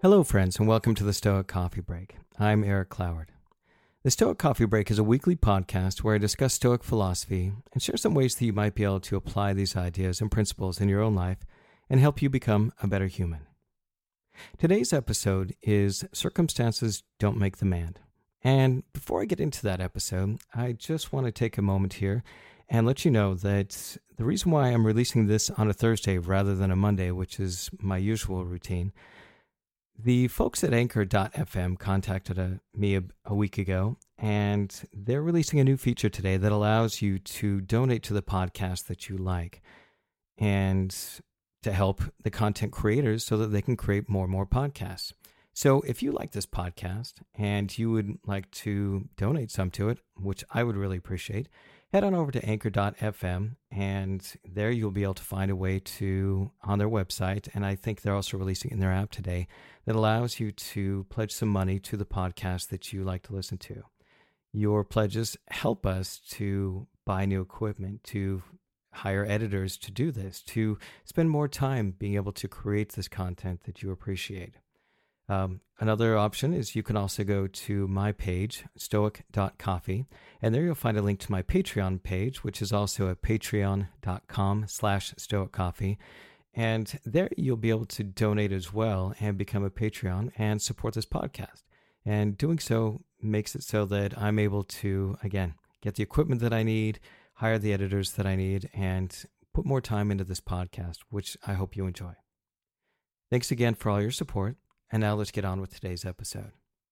Hello, friends, and welcome to the Stoic Coffee Break. I'm Eric Cloward. The Stoic Coffee Break is a weekly podcast where I discuss Stoic philosophy and share some ways that you might be able to apply these ideas and principles in your own life and help you become a better human. Today's episode is Circumstances Don't Make the Man. And before I get into that episode, I just want to take a moment here and let you know that the reason why I'm releasing this on a Thursday rather than a Monday, which is my usual routine, the folks at Anchor.fm contacted me a week ago, and they're releasing a new feature today that allows you to donate to the podcast that you like and to help the content creators so that they can create more and more podcasts. So if you like this podcast and you would like to donate some to it, which I would really appreciate, head on over to Anchor.fm, and there you'll be able to find a way to, on their website, and I think they're also releasing it in their app today, that allows you to pledge some money to the podcast that you like to listen to. Your pledges help us to buy new equipment, to hire editors to do this, to spend more time being able to create this content that you appreciate. Another option is you can also go to my page, stoic.coffee, and there you'll find a link to my Patreon page, which is also at patreon.com/stoiccoffee. And there you'll be able to donate as well and become a Patreon and support this podcast. And doing so makes it so that I'm able to, again, get the equipment that I need, hire the editors that I need, and put more time into this podcast, which I hope you enjoy. Thanks again for all your support. And now let's get on with today's episode.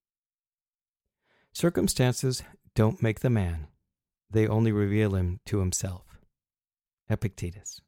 Circumstances don't make the man. They only reveal him to himself. Epictetus.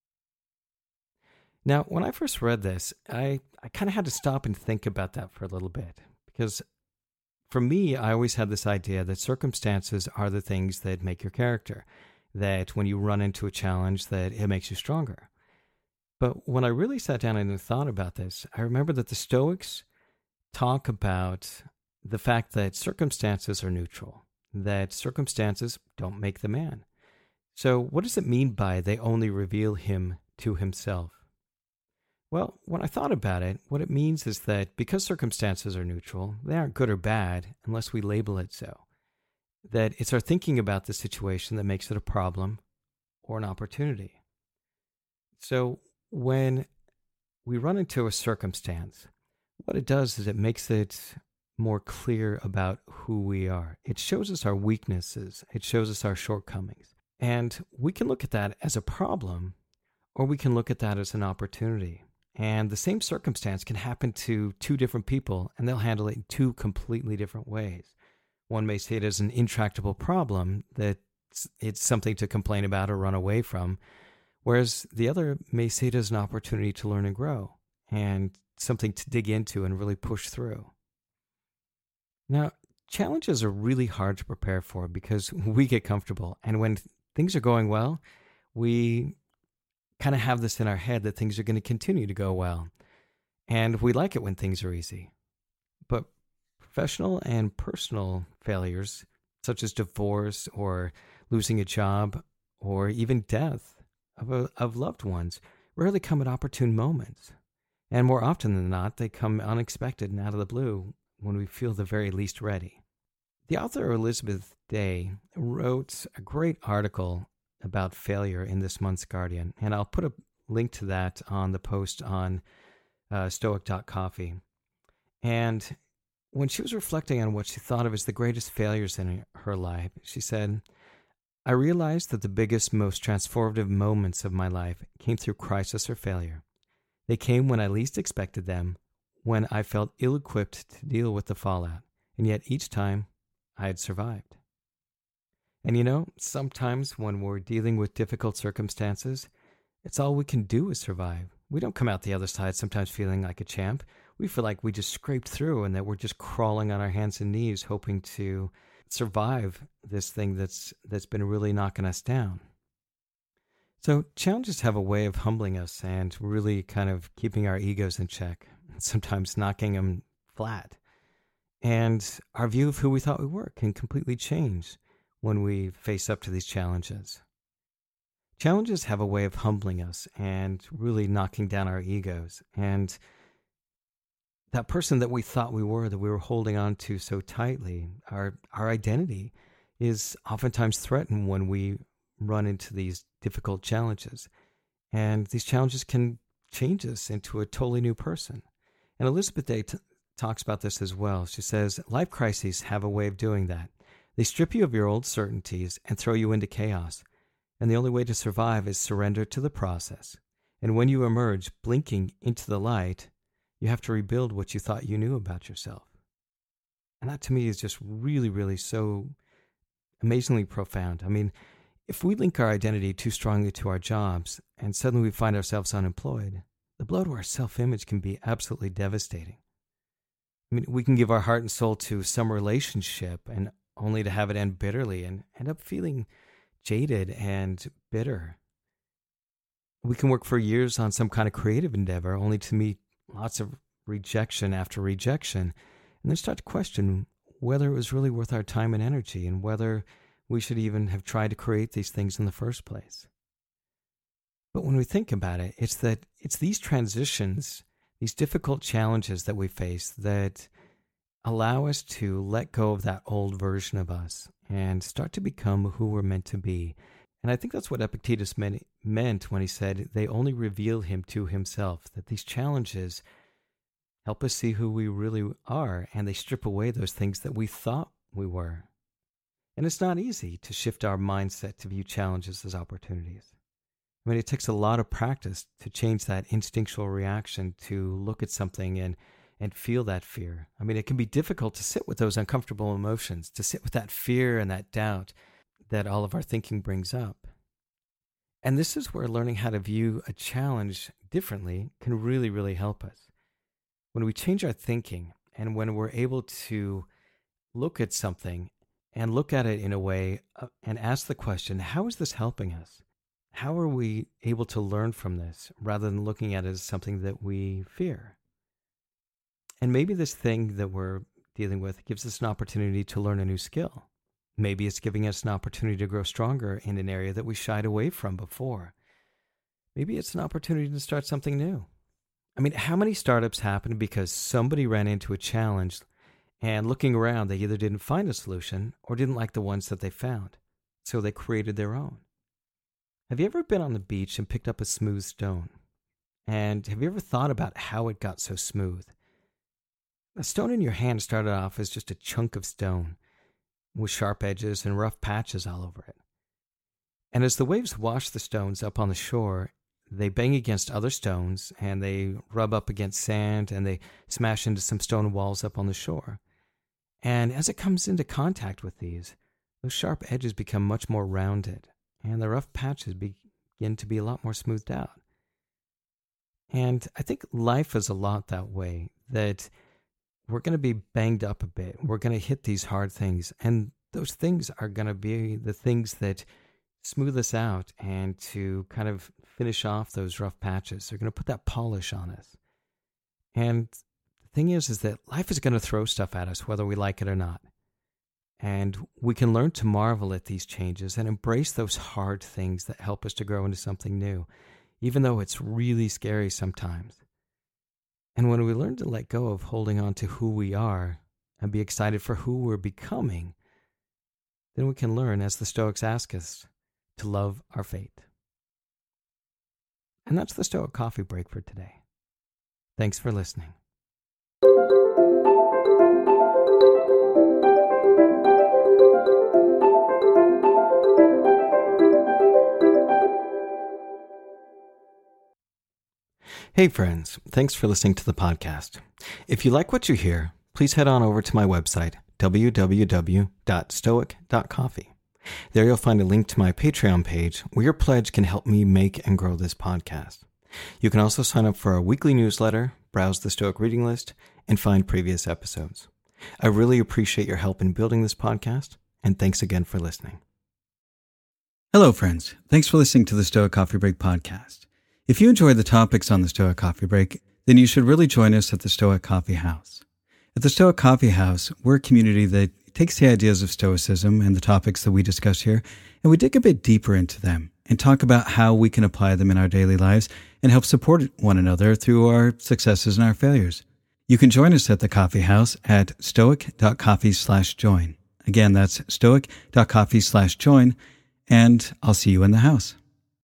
Now, when I first read this, I kind of had to stop and think about that for a little bit. Because for me, I always had this idea that circumstances are the things that make your character. That when you run into a challenge, that it makes you stronger. But when I really sat down and thought about this, I remember that the Stoics talk about the fact that circumstances are neutral, that circumstances don't make the man. So what does it mean by they only reveal him to himself? Well, when I thought about it, what it means is that because circumstances are neutral, they aren't good or bad unless we label it so. That it's our thinking about the situation that makes it a problem or an opportunity. So when we run into a circumstance, what it does is it makes it more clear about who we are. It shows us our weaknesses. It shows us our shortcomings. And we can look at that as a problem, or we can look at that as an opportunity. And the same circumstance can happen to two different people, and they'll handle it in two completely different ways. One may see it as an intractable problem, that it's something to complain about or run away from, whereas the other may see it as an opportunity to learn and grow and something to dig into and really push through. Now, challenges are really hard to prepare for because we get comfortable. And when things are going well, we kind of have this in our head that things are going to continue to go well. And we like it when things are easy. But professional and personal failures, such as divorce or losing a job or even death, of loved ones rarely come at opportune moments. And more often than not, they come unexpected and out of the blue when we feel the very least ready. The author Elizabeth Day wrote a great article about failure in this month's Guardian, and I'll put a link to that on the post on stoic.coffee. And when she was reflecting on what she thought of as the greatest failures in her life, she said, I realized that the biggest, most transformative moments of my life came through crisis or failure. They came when I least expected them, when I felt ill-equipped to deal with the fallout, and yet each time I had survived. And you know, sometimes when we're dealing with difficult circumstances, it's all we can do is survive. We don't come out the other side sometimes feeling like a champ. We feel like we just scraped through and that we're just crawling on our hands and knees hoping to survive this thing that's been really knocking us down. So challenges have a way of humbling us and really kind of keeping our egos in check, sometimes knocking them flat. And our view of who we thought we were can completely change when we face up to these challenges. Challenges have a way of humbling us and really knocking down our egos. And that person that we thought we were, that we were holding on to so tightly, our identity is oftentimes threatened when we run into these difficult challenges. And these challenges can change us into a totally new person. And Elizabeth Day talks about this as well. She says, life crises have a way of doing that. They strip you of your old certainties and throw you into chaos. And the only way to survive is surrender to the process. And when you emerge blinking into the light, you have to rebuild what you thought you knew about yourself. And that to me is just really, really so amazingly profound. I mean, if we link our identity too strongly to our jobs and suddenly we find ourselves unemployed, the blow to our self-image can be absolutely devastating. I mean, we can give our heart and soul to some relationship and only to have it end bitterly and end up feeling jaded and bitter. We can work for years on some kind of creative endeavor only to meet lots of rejection after rejection and then start to question whether it was really worth our time and energy and whether we should even have tried to create these things in the first place. But when we think about it, it's these transitions, these difficult challenges that we face that allow us to let go of that old version of us and start to become who we're meant to be. And I think that's what Epictetus meant when he said they only reveal him to himself, that these challenges help us see who we really are, and they strip away those things that we thought we were. And it's not easy to shift our mindset to view challenges as opportunities. I mean, it takes a lot of practice to change that instinctual reaction to look at something and feel that fear. I mean, it can be difficult to sit with those uncomfortable emotions, to sit with that fear and that doubt that all of our thinking brings up. And this is where learning how to view a challenge differently can really, really help us. When we change our thinking and when we're able to look at something and look at it in a way and ask the question, how is this helping us? How are we able to learn from this rather than looking at it as something that we fear? And maybe this thing that we're dealing with gives us an opportunity to learn a new skill. Maybe it's giving us an opportunity to grow stronger in an area that we shied away from before. Maybe it's an opportunity to start something new. I mean, how many startups happen because somebody ran into a challenge and looking around, they either didn't find a solution or didn't like the ones that they found, so they created their own. Have you ever been on the beach and picked up a smooth stone? And have you ever thought about how it got so smooth? The stone in your hand started off as just a chunk of stone with sharp edges and rough patches all over it. And as the waves wash the stones up on the shore, they bang against other stones and they rub up against sand and they smash into some stone walls up on the shore. And as it comes into contact with those sharp edges become much more rounded and the rough patches begin to be a lot more smoothed out. And I think life is a lot that way, that we're going to be banged up a bit. We're going to hit these hard things. And those things are going to be the things that smooth us out and to kind of finish off those rough patches. They're going to put that polish on us. And the thing is that life is going to throw stuff at us, whether we like it or not. And we can learn to marvel at these changes and embrace those hard things that help us to grow into something new, even though it's really scary sometimes. And when we learn to let go of holding on to who we are and be excited for who we're becoming, then we can learn, as the Stoics ask us, to love our fate. And that's the Stoic Coffee Break for today. Thanks for listening. Hey friends, thanks for listening to the podcast. If you like what you hear, please head on over to my website, www.stoic.coffee. There you'll find a link to my Patreon page where your pledge can help me make and grow this podcast. You can also sign up for our weekly newsletter, browse the Stoic reading list, and find previous episodes. I really appreciate your help in building this podcast, and thanks again for listening. Hello friends, thanks for listening to the Stoic Coffee Break podcast. If you enjoy the topics on the Stoic Coffee Break, then you should really join us at the Stoic Coffee House. At the Stoic Coffee House, we're a community that takes the ideas of Stoicism and the topics that we discuss here, and we dig a bit deeper into them and talk about how we can apply them in our daily lives and help support one another through our successes and our failures. You can join us at the Coffee House at stoic.coffee/join. Again, that's stoic.coffee/join, and I'll see you in the house.